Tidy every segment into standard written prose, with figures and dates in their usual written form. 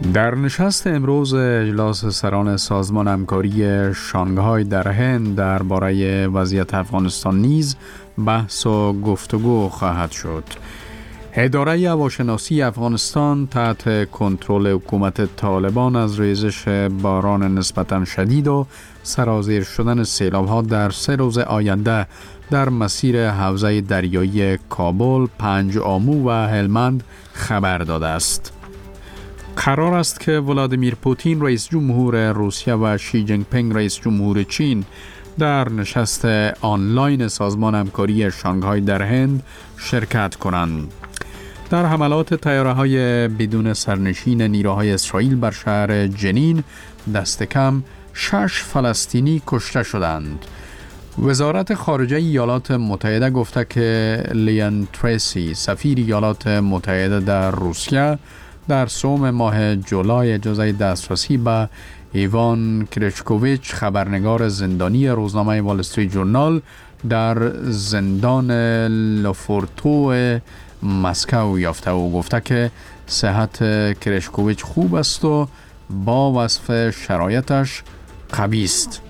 در نشست امروز اجلاس سران سازمان همکاری شانگهای در هند درباره وضعیت افغانستان نیز بحث و گفتگو خواهد شد. اداره هواشناسی افغانستان تحت کنترل حکومت طالبان از ریزش باران نسبتاً شدید و سرازیر شدن سیلاب‌ها در 3 روز آینده در مسیر حوزه دریایی کابل، پنج آمو و هلمند خبر داده است. قرار است که ولادیمیر پوتین رئیس جمهور روسیه و شی جینگ پینگ رئیس جمهور چین در نشست آنلاین سازمان همکاری شانگهای در هند شرکت کنند. در حملات طیاره‌های بدون سرنشین نیروهای اسرائیل بر شهر جنین دست کم 6 فلسطینی کشته شدند. وزارت خارجه ایالات متحده گفته که لیان تریسی سفیر ایالات متحده در روسیه در سوم ماه جولای اجازه دسترسی به ایوان کرچکوویچ خبرنگار زندانی روزنامه وال استریت جورنال در زندان لوفورتو مسکو یافته و گفته که صحت کرچکوویچ خوب است و با وصف شرایطش قوی است.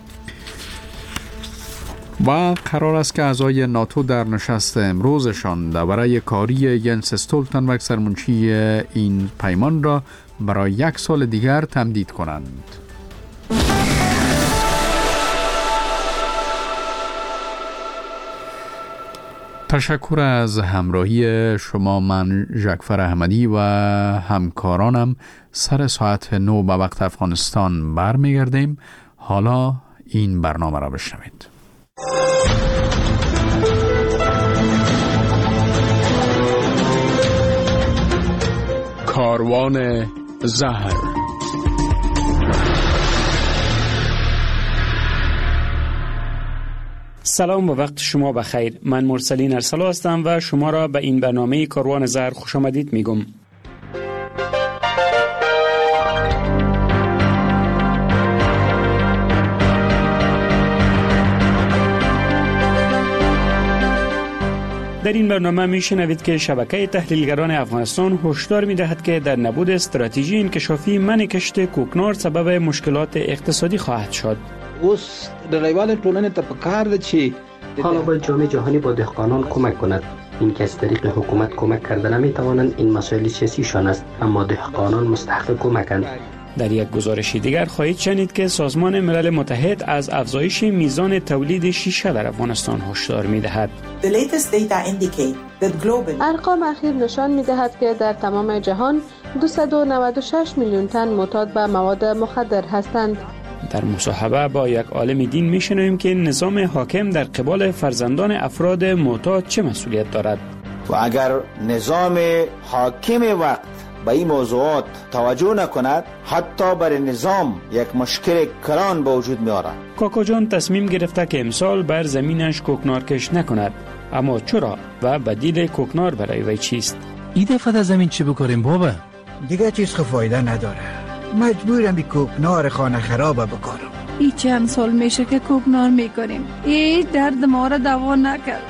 و قرار است که اعضای ناتو در نشست امروزشان درباره کاری ینس استولتنبرگ سرمنشی این پیمان را برای 1 سال دیگر تمدید کنند. تشکر از همراهی شما. من ژکفر احمدی و همکارانم سر ساعت 9 به وقت افغانستان برمیگردیم. حالا این برنامه را بشنوید. کاروان زهر. سلام و وقت شما بخیر. من مرسلین ارسلا هستم و شما را به این برنامه کاروان زهر خوش آمدید میگم. در این برنامه میشنوید که شبکه تحلیلگران افغانستان هشدار میدهد که در نبود استراتژی انکشافی منع کشت کوکنار سبب مشکلات اقتصادی خواهد شد. اوس نړیواله ټولنې ته پکار ده چې حالا باید جامعه جهانی با دهقانان کمک کند. این که از طریق حکومت کمک کرده نمیتوانند، این مسائل سیاسیشان است، اما دهقانان مستحق کمکند. در یک گزارش دیگر خواهید شنید که سازمان ملل متحد از افزایش میزان تولید شیشه در افغانستان هشدار می‌دهد. ارقام اخیر نشان می‌دهد که در تمام جهان 296 میلیون تن معتاد به مواد مخدر هستند. در مصاحبه با یک عالم دین می‌شنویم که نظام حاکم در قبال فرزندان افراد معتاد چه مسئولیت دارد. و اگر نظام حاکم وقت به این موضوعات توجه نکند، حتی بر نظام یک مشکل کلان به وجود می آورد. کاکا جان تصمیم گرفته که امسال بر زمینش کوکنار کش نکند. اما چرا و بدیل کوکنار برای وی چیست؟ این دفعه در زمین چی بکاریم بابا؟ دیگه چیز فایده نداره. مجبورم بی کوکنار خانه خرابه بکارم. ای چند سال میشه که کوکنار میکنیم. ای درد ما را دوا نکرد.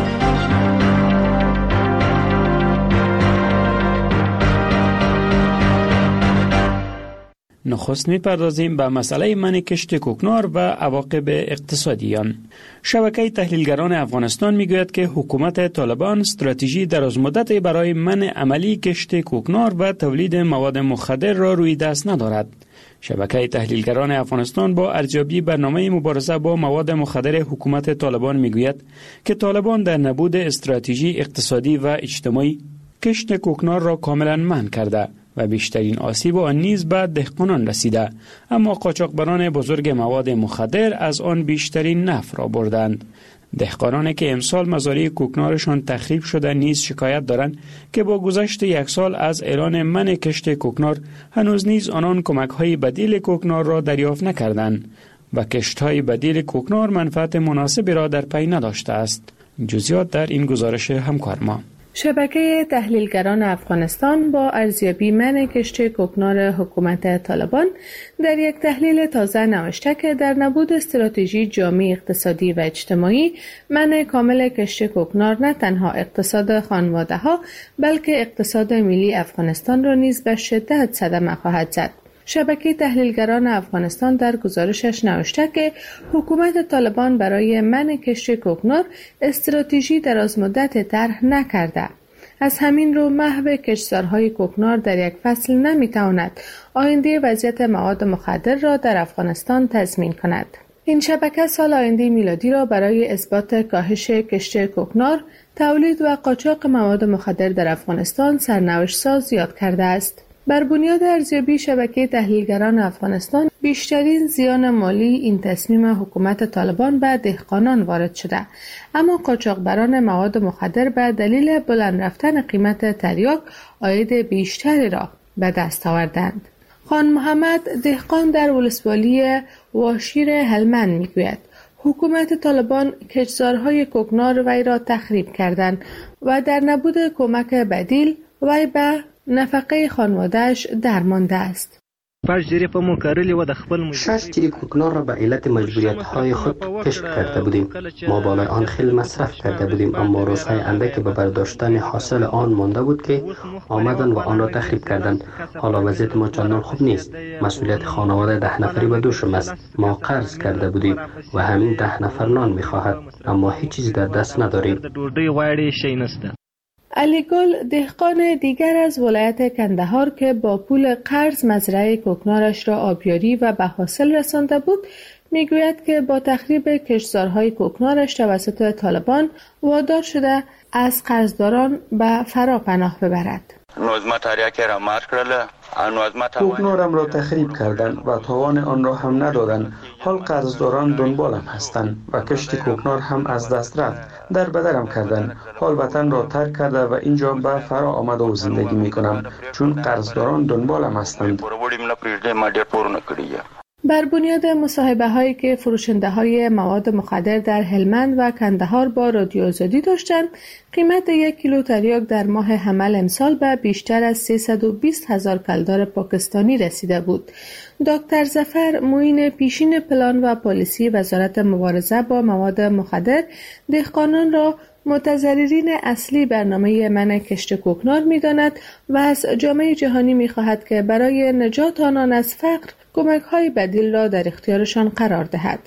نخست می‌پردازیم به مسئله منع کشت کوکنار و عواقب اقتصادی آن. شبکه تحلیلگران افغانستان میگوید که حکومت طالبان استراتژی درازمدتی برای منع عملی کشت کوکنار و تولید مواد مخدر را روی دست ندارد. شبکه تحلیلگران افغانستان با ارزیابی برنامه مبارزه با مواد مخدر حکومت طالبان میگوید که طالبان در نبود استراتژی اقتصادی و اجتماعی کشت کوکنار را کاملا منع کرده و بیشترین آسیب آن نیز به دهقانان رسیده، اما قاچاقبران بزرگ مواد مخدر از آن بیشترین نفع را بردند. دهقانانی که امسال مزارع کوکنارشان تخریب شده نیز شکایت دارند که با گذشت 1 سال از اعلان منع کشت کوکنار هنوز نیز آنان کمک‌های بدیل کوکنار را دریافت نکردند و کشت‌های بدیل کوکنار منفعت مناسبی را در پی نداشته است. جزئیات در این گزارش همکار ما. شبکه تحلیلگران افغانستان با ارزیابی منع کشت کوکنار حکومت طالبان در یک تحلیل تازه نوشته که در نبود استراتژی جامع اقتصادی و اجتماعی منع کامل کشت کوکنار نه تنها اقتصاد خانواده‌ها بلکه اقتصاد ملی افغانستان را نیز به شدت صدمه خواهد زد. شبکه تحلیلگران افغانستان در گزارشش نوشته که حکومت طالبان برای منع کشت کوکنار استراتژی درازمدت طرح نکرده. از همین رو محو کشتزارهای کوکنار در یک فصل نمیتواند آینده وضعیت مواد مخدر را در افغانستان تضمین کند. این شبکه سال آینده میلادی را برای اثبات کاهش کشت کوکنار، تولید و قاچاق مواد مخدر در افغانستان سرنوشت ساز یاد کرده است. بر بنیاد ارزیابی شبکه تحلیلگران افغانستان بیشترین زیان مالی این تصمیم حکومت طالبان به دهقانان وارد شده، اما قاچاقبران مواد مخدر به دلیل بلند رفتن قیمت تریاک عاید بیشتری را به دست آوردند. خان محمد دهقان در ولسوالی واشیر هلمند میگوید حکومت طالبان کشتزارهای کوکنار وی را تخریب کردند و در نبود کمک بدیل وی به نفقه خانواده‌اش درمانده است. 6 جری کوکنار را به علت مجبوریت‌های خود کشت کرده بودیم. ما بالای آن خیلی مصرف کرده بودیم، اما روزهای اندکی به برداشتن حاصل آن مانده بود که آمدن و آن را تخریب کردند. حالا وضعیت ما چندان خوب نیست. مسئولیت خانواده 10 نفری به دوشم است. ما قرض کرده بودیم و همین 10 نفر نان می‌خواهد، اما هیچ چیزی در دست نداریم. علی گل دهقان دیگر از ولایت کندهار که با پول قرض مزرعه کوکنارش را آبیاری و به حاصل رسانده بود میگوید که با تخریب کشتزارهای کوکنارش توسط طالبان وادار شده از قرضداران به فرا پناه ببرد. کوکنارم را تخریب کردند و تاوان آن را هم ندادند. حال قرضداران دنبالم هستند و کشت کوکنار هم از دست رفت. در بدرم کردند. حال وطن را ترک کرده و اینجا به فرا آمده و زندگی می کنم چون قرضداران دنبالم هستند. بر بنیاد مصاحبه هایی که فروشنده های مواد مخدر در هلمند و کندهار با رادیو آزادی داشتند، قیمت 1 کیلو تریاک در ماه حمل امسال به بیشتر از 320,000 کلدار پاکستانی رسیده بود. دکتر ظفر معین پیشین پلان و پالیسی وزارت مبارزه با مواد مخدر دهقانان را متضررین اصلی برنامه منع کشت کوکنار می‌داند و از جامعه جهانی می‌خواهد که برای نجات آنان از فقر کمک‌های بدیل را در اختیارشان قرار دهد.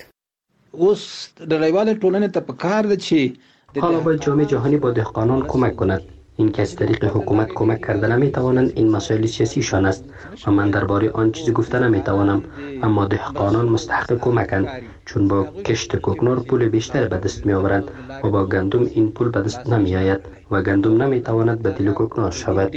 حالا باید جامعه جهانی با دهقانان کمک کند. این که از طریق حکومت کمک کرده نمیتوانند، این مسائل سیاسیشان است و من درباره آن چیزی گفته نمیتوانم، اما دهقانان مستحق کمکند چون با کشت کوکنار پول بیشتر به دست میآورند و با گندم این پول به دست نمیآید و گندم نمیتواند بدیل کوکنار شود.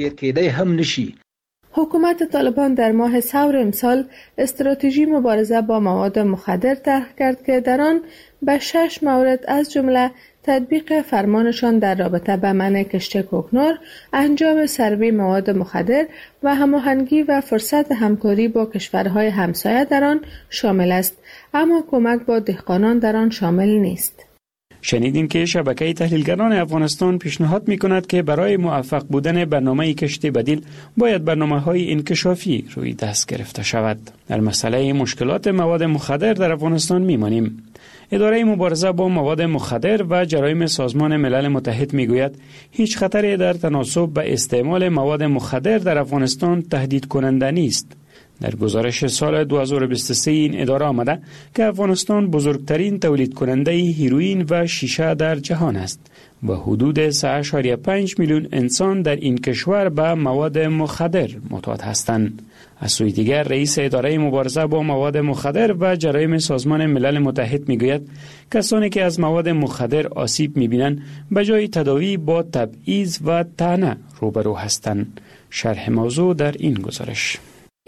حکومت طالبان در ماه ثور امسال استراتژی مبارزه با مواد مخدر طرح کرد که در آن به 6 مورد از جمله تطبیق فرمانشان در رابطه با منع کشت کوکنار، انجام سروی مواد مخدر و هماهنگی و فرصت همکاری با کشورهای همسایه در آن شامل است، اما کمک با دهقانان در آن شامل نیست. شنیدیم که شبکه تحلیلگران افغانستان پیشنهاد می‌کند که برای موفق بودن برنامه کشت بدیل باید برنامه‌های انکشافی روی دست گرفته شود. در مسئله مشکلات مواد مخدر در افغانستان می‌مانیم. اداره مبارزه با مواد مخدر و جرایم سازمان ملل متحد میگوید هیچ خطری در تناسب به استعمال مواد مخدر در افغانستان تهدید کننده نیست. در گزارش سال 2023 این اداره آمده که افغانستان بزرگترین تولید کننده هیروئین و شیشه در جهان است و حدود 3.5 میلیون انسان در این کشور به مواد مخدر معتاد هستند. از سوی دیگر رئیس اداره مبارزه با مواد مخدر و جرایم سازمان ملل متحد میگوید کسانی که از مواد مخدر آسیب میبینند به جای تداوی با تبعیض و طعنه روبرو هستند. شرح موضوع در این گزارش.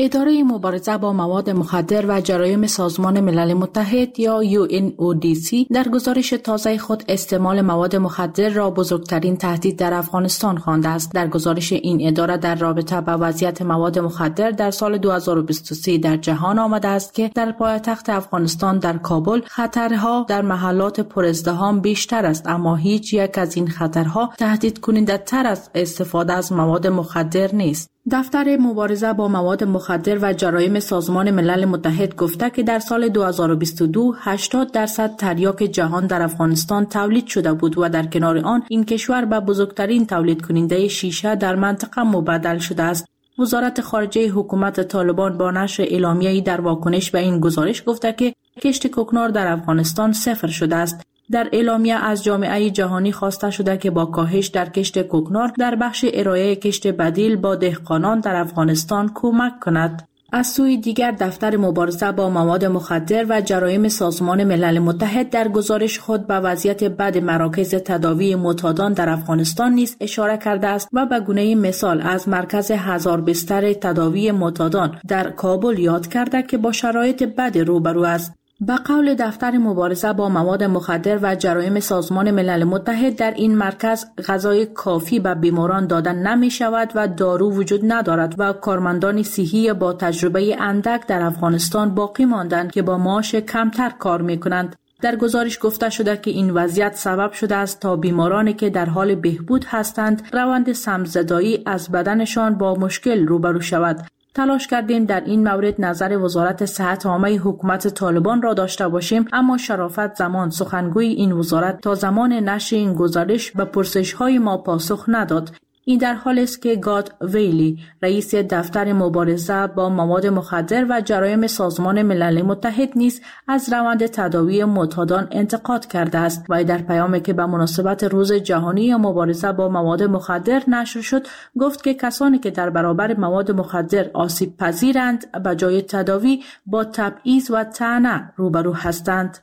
اداره مبارزه با مواد مخدر و جرایم سازمان ملل متحد یا UNODC در گزارش تازه خود استعمال مواد مخدر را بزرگترین تهدید در افغانستان خوانده است. در گزارش این اداره در رابطه با وضعیت مواد مخدر در سال 2023 در جهان آمده است که در پایتخت افغانستان در کابل خطرها در محلات پرازدحام بیشتر است، اما هیچ یک از این خطرها تهدید کننده تر از استفاده از مواد مخدر نیست. دفتر مبارزه با مواد مخدر و جرایم سازمان ملل متحد گفته که در سال 2022 80% تریاک جهان در افغانستان تولید شده بود و در کنار آن این کشور به بزرگترین تولید کننده شیشه در منطقه مبدل شده است. وزارت خارجه حکومت طالبان با نشر اعلامیه‌ای در واکنش به این گزارش گفته که کشت کوکنار در افغانستان صفر شده است. در اعلامیه از جامعه جهانی خواسته شده که با کاهش در کشت کوکنار در بخش ارائه کشت بدیل با دهقانان در افغانستان کمک کند. از سوی دیگر دفتر مبارزه با مواد مخدر و جرایم سازمان ملل متحد در گزارش خود به وضعیت بد مراکز تداوی معتادان در افغانستان نیز اشاره کرده است و به گونه مثال از مرکز 1000 بستر تداوی معتادان در کابل یاد کرده که با شرایط بد روبرو است. به قول دفتر مبارزه با مواد مخدر و جرایم سازمان ملل متحد در این مرکز غذای کافی به بیماران دادن نمی شود و دارو وجود ندارد و کارمندان صحی با تجربه اندک در افغانستان باقی ماندند که با معاش کمتر کار می کنند. در گزارش گفته شده که این وضعیت سبب شده است تا بیمارانی که در حال بهبود هستند روند سمزدایی از بدنشان با مشکل روبرو شود. تلاش کردیم در این مورد نظر وزارت صحت عامه حکومت طالبان را داشته باشیم، اما شرافت زمان سخنگوی این وزارت تا زمان نشر این گزارش به پرسش‌های ما پاسخ نداد. این در حالی است که گاد ویلی رئیس دفتر مبارزه با مواد مخدر و جرایم سازمان ملل متحد نیز از روند تداوی معتادان انتقاد کرده است و در پیامی که به مناسبت روز جهانی مبارزه با مواد مخدر نشر شد گفت که کسانی که در برابر مواد مخدر آسیب پذیرند به جای تداوی با تبعیض و طعنه روبرو هستند.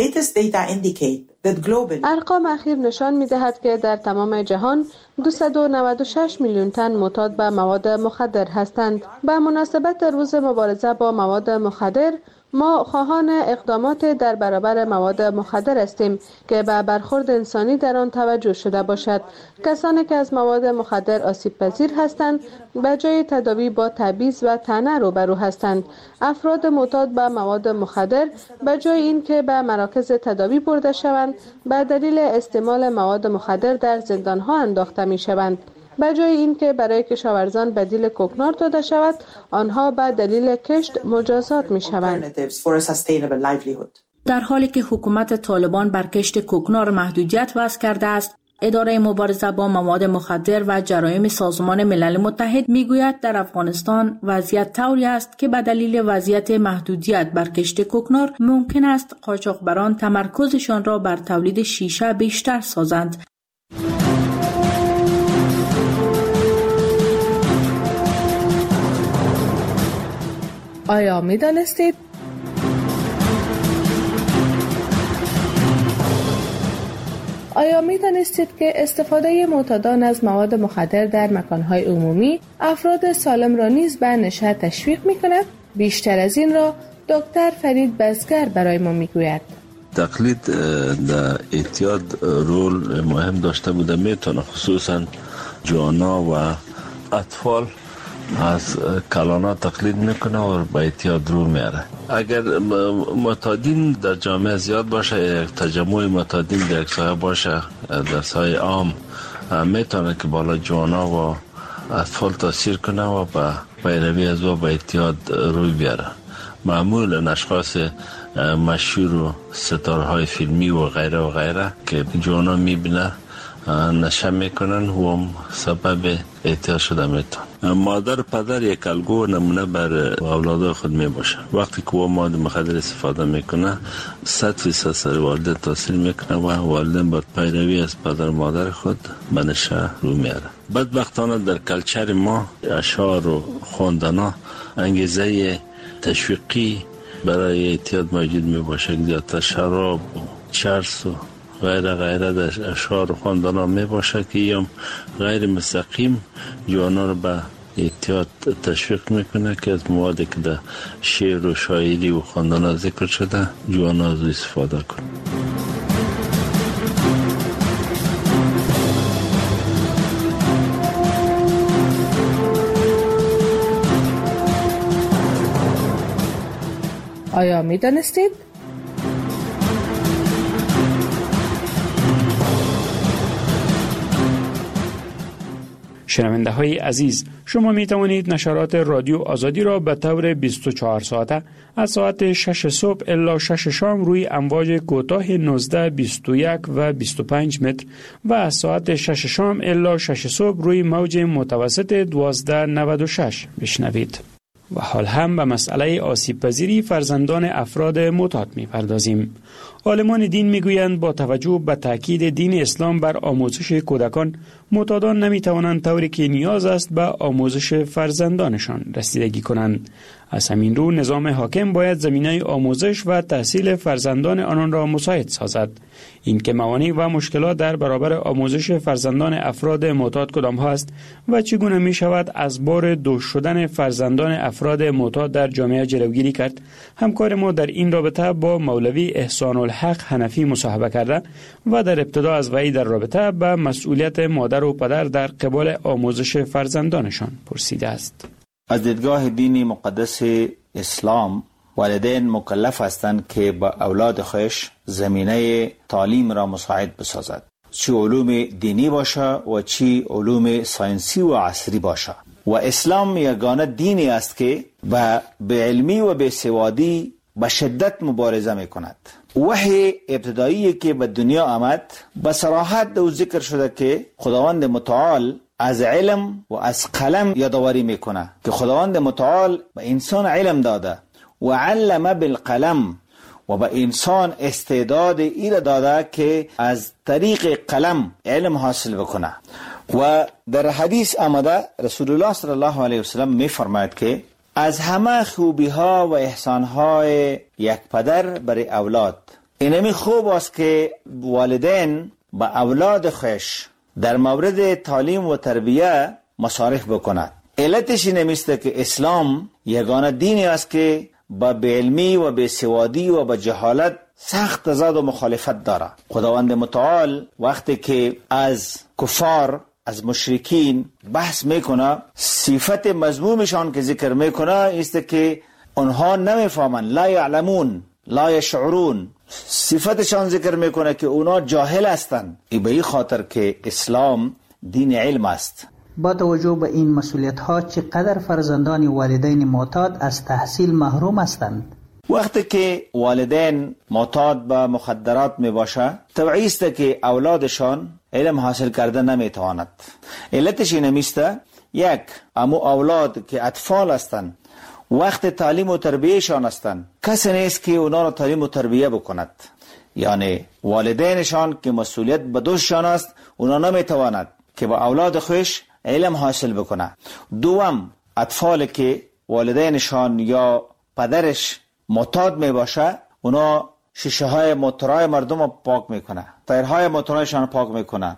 ارقام اخیر نشان می‌دهد که در تمام جهان 296 میلیون تن معتاد به مواد مخدر هستند. به مناسبت روز مبارزه با مواد مخدر ما خواهان اقدامات در برابر مواد مخدر هستیم که به برخورد انسانی در آن توجه شده باشد. کسانی که از مواد مخدر آسیب پذیر هستند به جای تداوی با تبعیض و طعنه روبرو هستند. افراد معتاد به مواد مخدر به جای اینکه به مراکز تداوی برده شوند به دلیل استعمال مواد مخدر در زندانها انداخته می شوند. به جای اینکه برای کشاورزان بدیل کوکنار داده شود، آنها به دلیل کشت مجازات می شوند. در حالی که حکومت طالبان بر کشت کوکنار محدودیت وضع کرده است، اداره مبارزه با مواد مخدر و جرایم سازمان ملل متحد میگوید در افغانستان وضعیت طوری است که به دلیل وضعیت محدودیت بر کشت کوکنار ممکن است قاچاقبران تمرکزشان را بر تولید شیشه بیشتر سازند. آیا می دانستید؟ که استفاده معتادان از مواد مخدر در مکانهای عمومی افراد سالم را نیز به نشأه تشویق می کند؟ بیشتر از این را دکتر فرید بزگر برای ما می گوید. تقلید در اعتیاد رول مهم داشته بوده، میتونه خصوصا جوانا و اطفال از کلانا تقلید میکنه و به اعتیاد رو میاره. اگر معتادین در جامعه زیاد باشه، یک تجمع معتادین در یک سایه باشه، در سایه عام میتونه که بالا جوانا و اطفال تاثیر کنه و به پیروی از و به اعتیاد روی بیاره. معمولا اشخاص مشهور و ستارهای فیلمی و غیره که جوانا میبینه نشه میکنن و هم سبب اعتیاد شده میتون. مادر پدر یک الگو نمونه بر اولاد خود میباشه. وقتی که او مواد مخدر استفاده میکنه 100% سر والدین تاثیر میکنه و والدین باید پیروی از پدر مادر خود به نشه رو میاره. بدبختانه در کلچر ما اشعار و خواندنا انگیزه تشویقی برای اعتیاد موجود میباشه. زیادتر شراب و چرس و غیره در اشعار و خواندنا می باشه که هم غیر مستقیم جوانا رو به احتیاط تشویق میکنه که از موادی که در شعر و شاعری و خواندن ذکر شده جوان از استفاده کنه. آیا می دانستید؟ شنونده های عزیز، شما می توانید نشرات رادیو آزادی را به طور 24 ساعته از ساعت 6 صبح الی 6 شام روی امواج کوتاه 19، 21 و 25 متر و از ساعت 6 شام الی 6 صبح روی موج متوسط 1296 بشنوید. و حال هم به مسئله آسیب پذیری فرزندان افراد معتاد می پردازیم. عالمان دین می گویند با توجه به تاکید دین اسلام بر آموزش کودکان، معتادان نمی توانند طوری که نیاز است به آموزش فرزندانشان رسیدگی کنند. از همین رو نظام حاکم باید زمینه آموزش و تحصیل فرزندان آنان را مساعد سازد. این که موانع و مشکلات در برابر آموزش فرزندان افراد معتاد کدام هست و چگونه می شود از بار دوش شدن فرزندان افراد معتاد در جامعه جلوگیری کرد، همکار ما در این رابطه با مولوی احسان الحق حنفی مصاحبه کرده و در ابتدا از وی در رابطه به مسئولیت مادر و پدر در قبال آموزش فرزندانشان پرسیده است. از دیدگاه دینی مقدس اسلام، والدین مکلف هستند که با اولاد خودش زمینه تعلیم را مساعد بسازد، چی علوم دینی باشه و چی علوم ساینسی و عصری باشه. و اسلام یگانه دینی است که به علمی و به سوادی به شدت مبارزه می کند. وحی ابتدایی که به دنیا آمد به صراحت او ذکر شده که خداوند متعال از علم و از قلم یادآوری میکنه که خداوند متعال به انسان علم داده و علم بالقلم و به انسان استعداد ایره داده که از طریق قلم علم حاصل بکنه. و در حدیث آمده رسول الله صلی الله علیه وسلم میفرماید که از همه خوبی ها و احسان های یک پدر برای اولاد اینمی خوب است که والدین با اولاد خوش در مورد تعلیم و تربیه مصارف بکند. علتش نمیسته که اسلام یگانه دینی است که با علمی و به سوادی و به جهالت سخت تضاد و مخالفت داره. خداوند متعال وقتی که از کفار، از مشرکین بحث میکنه، صفت مذمومشان که ذکر میکنه است که اونها نمیفهمن، لا یعلمون لا یشعرون، صفتشان ذکر میکنه که اونا جاهل هستند. به این خاطر که اسلام دین علم است. با توجه به این مسئولیت ها چقدر فرزندان والدین معتاد از تحصیل محروم هستند؟ وقتی که والدین معتاد به مخدرات می باشه، طبیعی است که اولادشان علم حاصل کرده نمیتواند. علتش نمیسته یک، امو اولاد که اطفال هستند وقت تعلیم و تربیهشان هستند، کسی نیست که اونا را تعلیم و تربیه بکند. یعنی والدینشان که مسئولیت به دوششان است، اونا نمیتواند که با اولاد خوش علم حاصل بکنه. دوم، اطفال که والدینشان یا پدرش معتاد می باشه، اونا شیشه های موتورهای مردم رو پاک میکنه، تایرهای موتورهایشان پاک میکنه،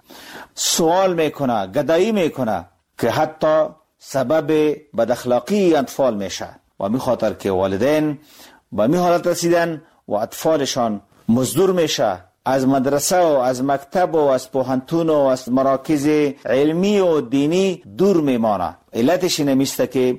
سوال میکنه، گدایی میکنه که حتی سبب بد اخلاقی اطفال میشه. و می خاطر که والدین با می حالت رسیدن و اطفالشان مزدور میشه، از مدرسه و از مکتب و از پوهنتون و از مراکز علمی و دینی دور میمانه. علتش نمیسته که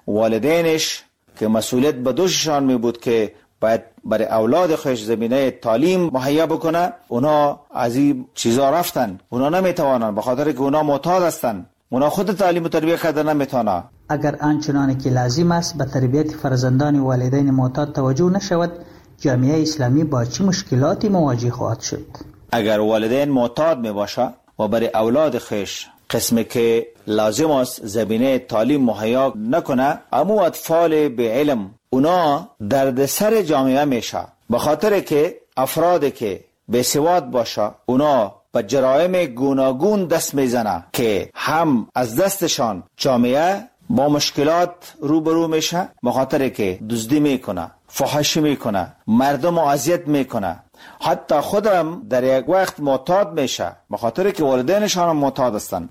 والدینش که مسئولیت به دوششان می بود که باید برای اولاد خوش زمینه تعلیم مهیا بکنه، اونا از این چیزا رفتن، اونا نمیتوانن به خاطر که اونا معتاد هستن، اونا خود تعلیم و تربیه کردن نمیتونن. اگر آنچنانی که لازم است به تربیت فرزندان والدین معتاد توجه نشود، جامعه اسلامی با چه مشکلاتی مواجه خواهد شد؟ اگر والدین معتاد می باشه و برای اولاد خوش قسمی که لازم است زمینه تعلیم مهیا نکنه، اما اطفال به علم اونا دردسر جامعه میشه، به خاطر که افرادی که به سواد باشه اونا به جرایم گوناگون دست میزنه که هم از دستشان جامعه با مشکلات روبرو میشه، به خاطر که دزدی میکنه، فحاشی میکنه، مردم اذیت میکنه، حتی خودم در یک وقت معتاد میشه به خاطر که والدینشان معتاد هستند.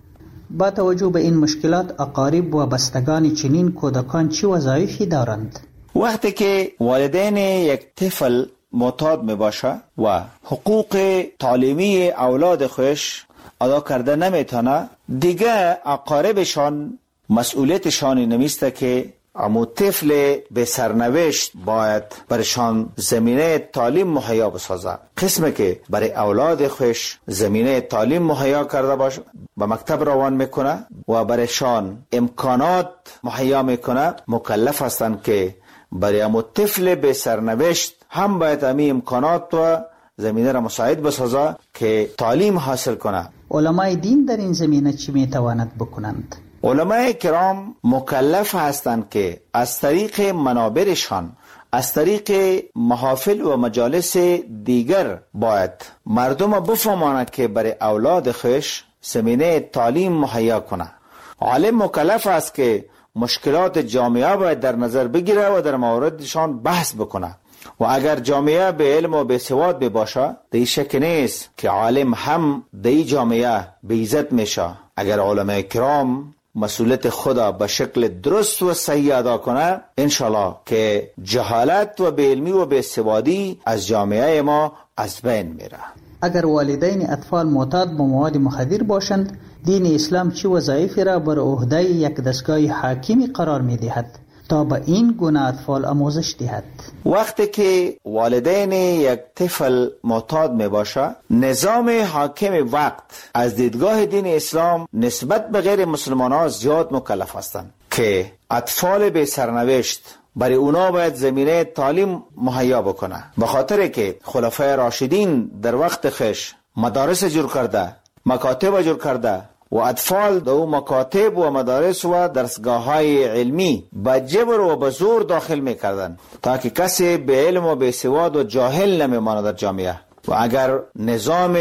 با توجه به این مشکلات اقارب و بستگان چنین کودکان چه وظایفی دارند؟ وقتی که والدین یک طفل معتاد می باشه و حقوق تعلیمی اولاد خودش ادا کرده نمیتونه، دیگه اقاربشان مسئولیتشان نمیسته که امو طفل به سرنوشت باید برشان زمینه تعلیم مهیا بسازه. قسمه که برای اولاد خوش زمینه تعلیم مهیا کرده باشه به مکتب روان میکنه و برشان امکانات مهیا میکنه، مکلف هستند که برای امو طفل به سرنوشت هم باید امی امکانات و زمینه را مساعد بسازه که تعلیم حاصل کنه. علمای دین در این زمینه چی میتواند بکنند؟ علماء کرام مکلف هستند که از طریق منابرشان، از طریق محافل و مجالس دیگر باید مردم بفهمانند که برای اولاد خویش زمینه تعلیم مهیا کنه. عالم مکلف است که مشکلات جامعه باید در نظر بگیره و در موردشان بحث بکنه و اگر جامعه به علم و به سواد باشه، دی شک نیست که عالم هم دی جامعه به عزت میشه. اگر علماء کرام مسئولیت خدا به شکل درست و صحیح ادا کنه، انشالله که جهالت و بی‌علمی و بی‌سوادی از جامعه ما از بین میره. اگر والدین اطفال معتاد به مواد مخدر باشند، دین اسلام چه وظایفی را بر عهده یک دستگاه حاکمی قرار میدهد تا به این گونه اطفال آموزش دهد؟ وقتی که والدین یک طفل معتاد می باشه، نظام حاکم وقت از دیدگاه دین اسلام نسبت به غیر مسلمان ها زیاد مکلف هستند که اطفال به سرنوشت برای اونا باید زمینه تعلیم مهیا بکنه. به خاطر که خلفای راشدین در وقت خش مدارس جور کرده، مکاتب جور کرده و اطفال دو مکاتب و مدارس و درسگاه های علمی با جبر و با زور داخل میکردن تا که کسی به علم و به سواد و جاهل نمیماند در جامعه. و اگر نظام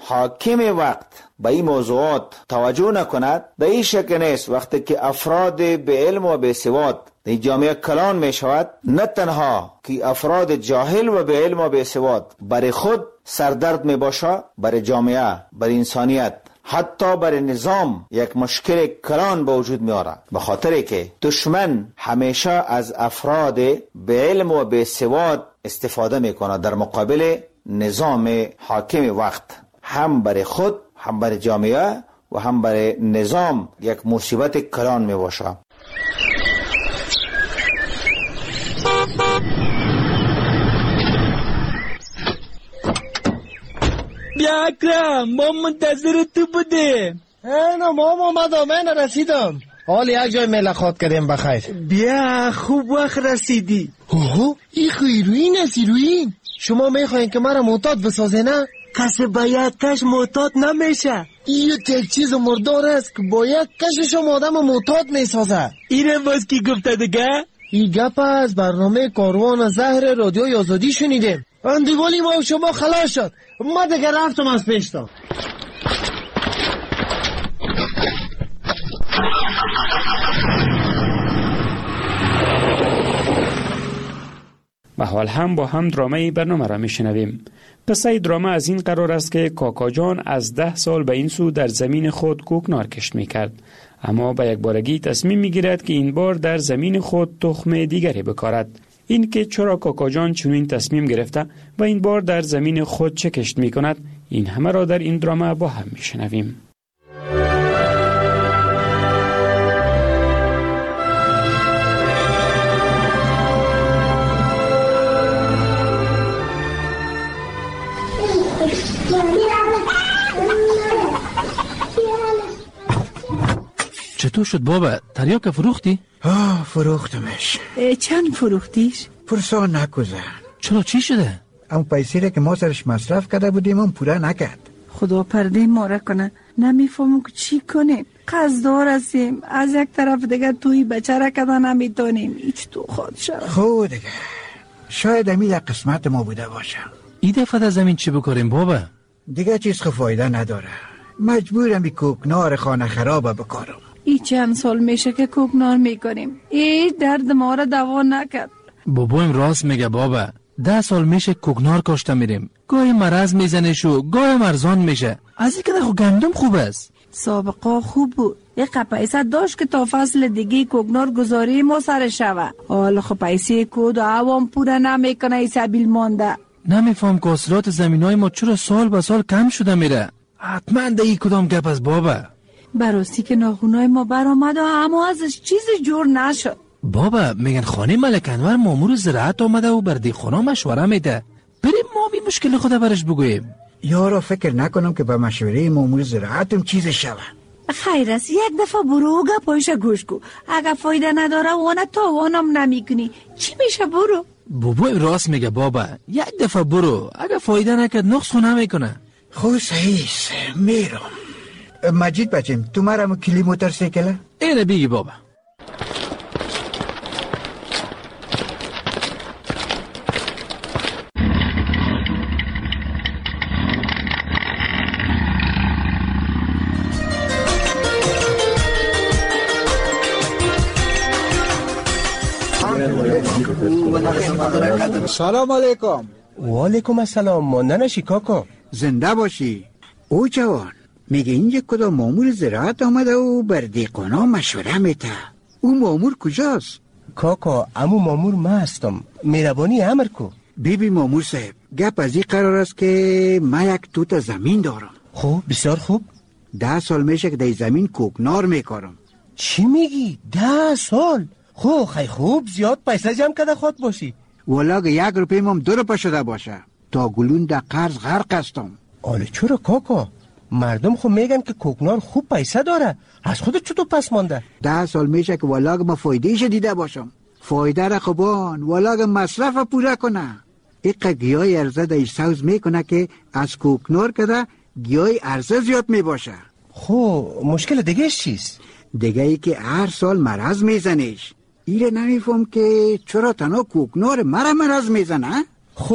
حاکم وقت به این موضوعات توجه نکند، به این شک نیست وقتی که افراد به علم و به سواد در جامعه کلان می شود، نه تنها که افراد جاهل و به علم و به سواد برای خود سردرد می باشه، برای جامعه، برای انسانیت، حتی برای نظام یک مشکل کلان به وجود می آورد. به خاطر که دشمن همیشه از افراد به علم و به سواد استفاده می کند در مقابل نظام حاکم وقت، هم برای خود، هم برای جامعه و هم برای نظام یک مصیبت کلان می باشه. بیا اکرم، ما منتظر تو بودیم. اینا ما اومدم، من رسیدم. حال یک جای ملاقات کردیم بخیر. بیا خوب وقت رسیدی. اوه این خیروین است. ایروین شما میخواین که مرا معتاد بسازه نه؟ کسی باید کش معتاد نمیشه. این یک چیز مردار است که باید کشش آدم معتاد میسازه. اینه باز کی گفته دیگه؟ این گپ از برنامه کاروان زهر رادیوی آزادی شنیدیم. اندیوالی ما شما خلاص شد، ما دیگه رفتم از پیشتا. به حال هم با هم درامه برنامه را میشنویم. قصه درامه از این قرار است که کاکا جان از 10 سال به این سو در زمین خود کوکنار کشت میکرد، اما به یک بارگی تصمیم میگیرد که این بار در زمین خود تخم دیگری بکارد. این که چرا کاکا جان چنین تصمیم گرفته و این بار در زمین خود چه کشت میکند، این همه را در این درامه با هم میشنویم. چطور شد بابا؟ تریاک فروختی؟ فروختمش. چند فروختیش؟ پرسان نکوزن. چرا چی شده؟ اون پیسی که ما سرش مصرف کرده بودیم اون پورا نکرد. خدا پرده ما را کنه، نمیفهمم که چی کنیم. قصدار هستیم، از یک طرف دیگه توی بچه را کده نمیتونیم. هیچ تو خود شد. خود دیگه شاید امید قسمت ما بوده باشه. این دفعه در زمین چی بکاریم بابا؟ دیگه چیز فایده نداره، مجبورم بی کوکنار خانه خرابه بکارم. ای چند سال میشه که کوکنار میکنیم، ای درد ما را دوا نکرد. بابایم راست میگه بابا، 10 سال میشه کوکنار کاشته میریم، گاهی مرض میزنه شو گاهی مرزان میشه. از این که خو گندم خوب است. سابقا خوب بود. یک پیسه داشت که تا فصل دیگه کوکنار گذاری ما سر شوه. حالا خب پیسه کود و عوام پوره نمیکنه ای سبیل مانده. نمیفهم که حاصلات زمینای ما چرا سال به سال کم شده میره. حتما ده ای کدام گپ از بابا. براستی که ناخونای ما برآمد و اما ازش چیزی جور نشد. بابا میگن خانه ملک انور مامور زراعت آمده و بر دیخونا مشوره میده. بریم ما بی مشکل خود برش بگوییم. یارا فکر نکنم که به مشوره مامور زراعتم چیز شود. خیر است یک دفعه برو و گپایش گوش کو. اگه فایده نداره وانا تاوانم نمیکنی چی میشه برو. بابا راست میگه بابا، یک دفعه برو، اگه فایده نکرد نقص خو نمیکنه. خب صحیح میرم. مجید بچم تو مرا کلی موتورسیکله؟ اینه بیگی بابا. سلام علیکم. و علیکم السلام. ماندنشی کاکا. زنده باشی. او جوان میگه اینجا کدام مامور زراعت آمده و بر دیقانا مشوره میته. او مامور کجاست؟ کاکا امو مامور ما هستم. مهربانی امر کو. بیبی مامور صاحب گپ از این قرار است که من یک توت زمین دارم. خوب بسیار خوب. 10 سال میشه که در زمین کوکنار میکارم. چی میگی؟ 10 سال؟ خب خیلی خوب زیاد پیسه جمع کرده خود باشی. والا که 1 روپیه هم 2 روپیه شده باشه. تا گلون در قرض غرق هستم. آله چرا کاکا؟ مردم خو میگن که کوکنار خوب پیسه داره. از خودت چطور پس مانده؟ 10 سال میشه که والا که ما فایدهش دیده باشم. فایده را خوبان والا که مصرف پورا کنه. ایقا گیاه ارزه در سوز میکنه که از کوکنار کده گیاه ارزه زیاد میباشه. خب مشکل دیگه چیست؟ دیگه ای که هر سال مرض میزنیش. ایره نمیفهم که چرا تنها کوکنار مرض میزنه؟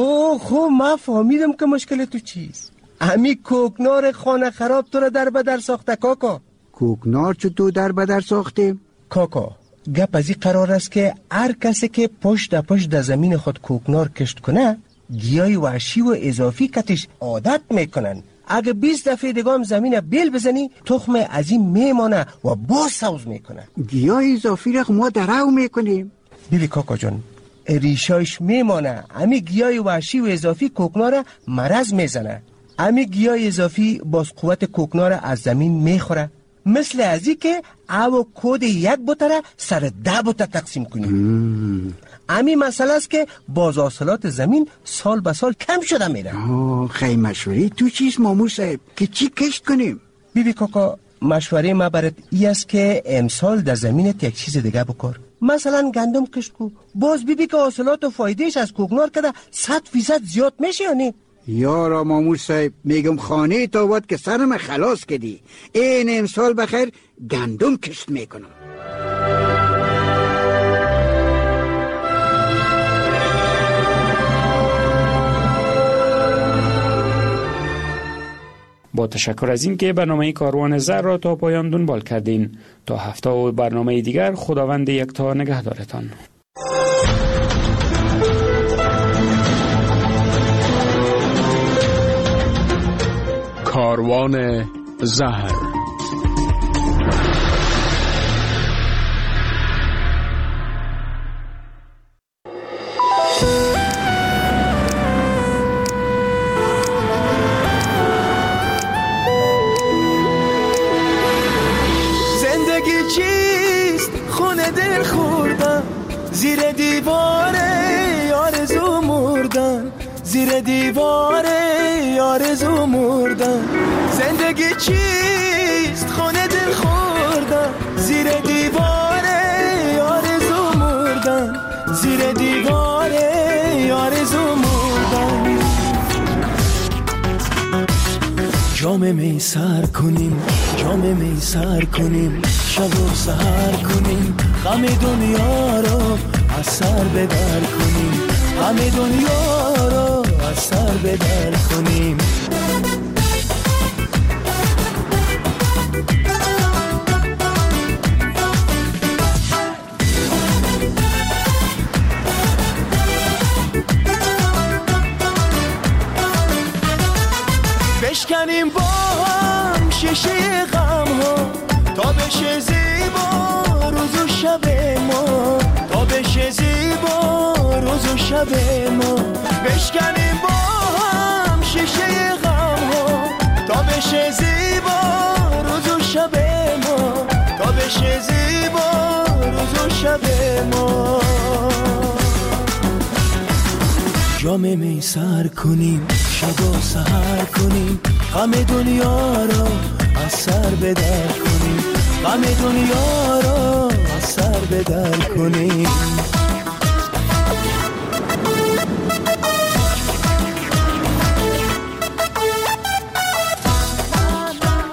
خب ما فهمیدم که مشکل تو چیست. امی کوکنار خانه خراب تو را در بدر ساخته کاکا. کوکنار چطور در بدر ساخته؟ کاکا گپ از این قرار است که هر کسی که پشت در زمین خود کوکنار کشت کنه گیاه وحشی و اضافی کتش عادت میکنن. اگه 20 دفعه دیگه هم زمین بیل بزنی تخم از این میمانه و باز سوز میکنه. گیاه اضافی را ما درو میکنیم. بیبی کاکا جان ریشایش میمانه. امی گیاه وحشی و اضافی کوکنار مرض میزنه. امی گیاه اضافی باز قوت کوکنار از زمین میخوره. مثل ازی که او کود 1 بوتره سر 10 بوتر تقسیم کنیم. امی مسئله است که باز حاصلات زمین سال به سال کم شده میره. خیلی مشوری تو چیز مامور صاحب که چی کشت کنیم؟ بیبی کاکا مشوره ما برات ای است که امسال در زمینت یک چیز دیگه بکار. مثلا گندم کشت کو. باز بیبی که حاصلات و فایدهش از کوکنار کده 100% زیاد میشه یا نه؟ یارا مامور صاحب میگم خانه تا بود که سرم خلاص کدی. این امسال بخیر گندم کشت میکنم. با تشکر از این که برنامه کاروان زر را تا پایان دنبال کردین. تا هفته و برنامه دیگر خداوند یکتا نگهدارتان. کاروان زهر. زندگی چیست خونه دل خوردن زیر دیواره آرزو مردن زیر دیواره آرزو مردن. زندگی چیست خونه دل خوردن زیر دیواره آرزو مردن زیر دیواره آرزو مردن. جام می سر کنیم جام می سر کنیم شب و سحر کنیم غم دنیا رو از سر بدر کنیم همه دنیا رو از سر بدر کنیم. بشکنیم با هم شیشه غم بشه زیبا روز و شب ما، تا بشه زیبا روز و شب ما، بشکنیم با هم شیشه غم ها، تا بشه زیبا روز و شب ما، تا بشه زیبا روز و شب ما. جام می سر کنیم شب و سحر کنیم، غم دنیا را از سر بدر کنیم، غم دنیا را از سر بدر کنیم.